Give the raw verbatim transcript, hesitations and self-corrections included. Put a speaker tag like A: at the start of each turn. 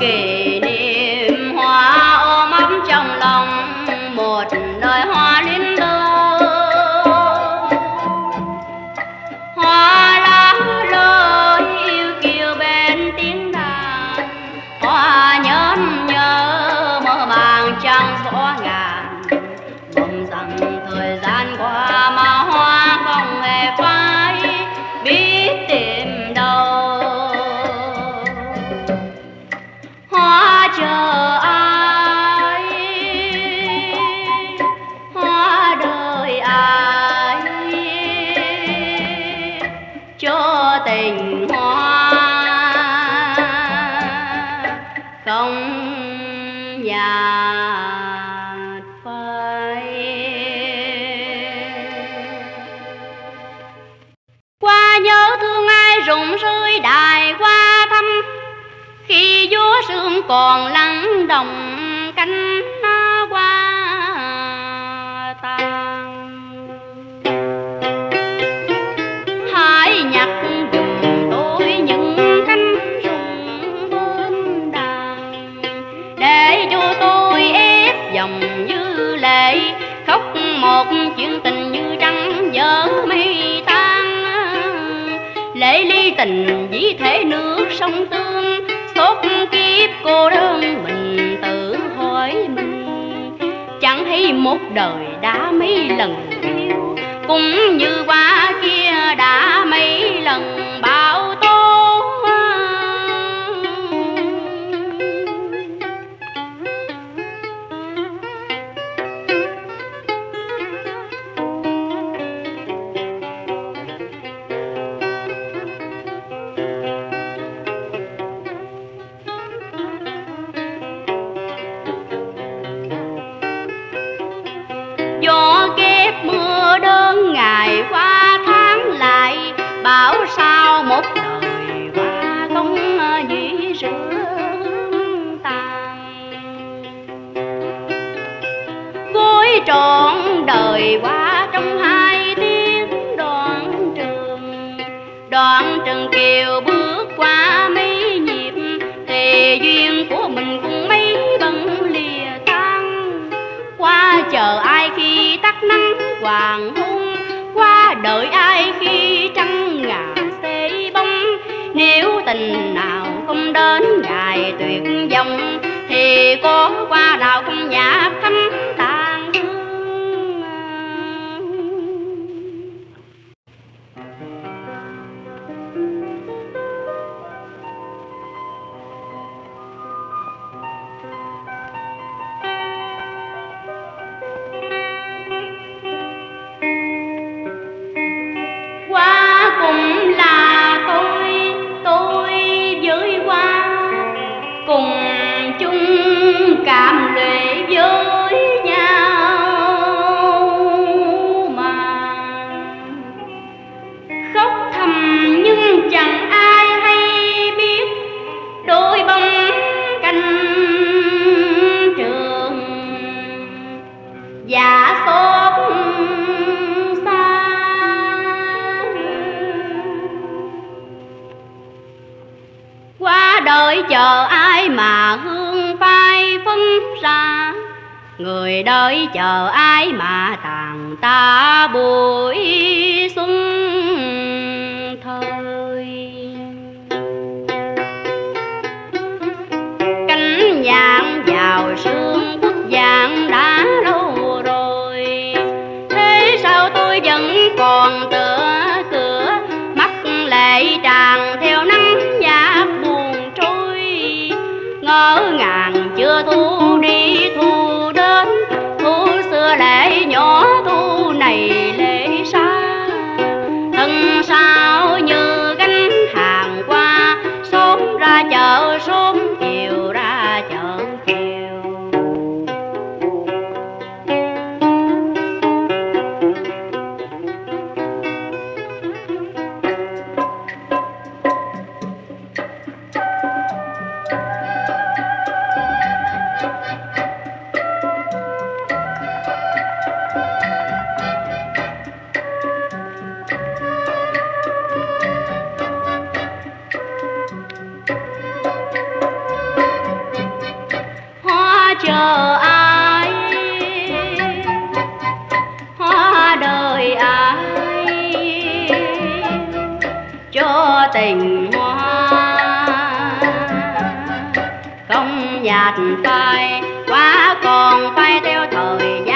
A: kỷ niệm hoa ôm ấp trong lòng một đời hoa liên tơ. Hoa lá lơi yêu kiều bên tiếng đàn, hoa nhớn nhớ mơ màng trăng gió ngàn. Mong rằng thời gian qua mà hoa không hề phai, biết tìm đâu. Hoa chờ ai, hoa đợi ai, cho tình hoa không nhạt phai. Qua nhớ thương ai rụng rơi đài qua thăm, khi gió sương còn lắng đồng cánh hoa tàn. Hãy nhặt giùm tôi những cánh rụng bên đàn, để cho tôi ép dòng như lệ, khóc một chuyện tình như trăng vỡ mây tan. Lễ ly tình dĩ thể nước sông Tương, xót kiếp cô đơn mình tự hỏi mình. Chẳng thấy một đời đã mấy lần yêu, cũng như qua kia đã mấy lần bão tố. Gió kép mưa đơn ngày qua tháng lại, bảo sao một đời qua không dĩ rương tàn. Gối trọn đời qua trong hai tiếng đoạn trường, đoạn trường kiều bước qua mấy nhịp, thì duyên của mình cũng mấy bận lìa tan. Qua chờ ai khi tắt nắng hoàng hôn, qua đợi ai khi trăng ngà xế bóng. Nếu tình nào không đến ngày tuyệt vọng, thì có qua nào không nhạt thắm tàn hương. Cũng là tôi, tôi với hoa cùng chung cảm lệ với nhau mà khóc thầm, nhưng chẳng ai hay biết đôi bóng canh trường dạ xót xa. Qua đợi chờ ai mà hương phai phấn ra, người đợi chờ ai mà tàn ta buổi xuân thời. Cánh nhạn vào sương quốc dạng đã lâu rồi, thế sao tôi vẫn còn tựa cửa, mắt lệ tràn theo nắng nhạt buồn trôi. Ngỡ ngàng chưa thu đi thu đến, thu xưa lệ nhỏ thu này lệ xa. cho tình hoa. Không nhạt phai quá còn phải theo thời gian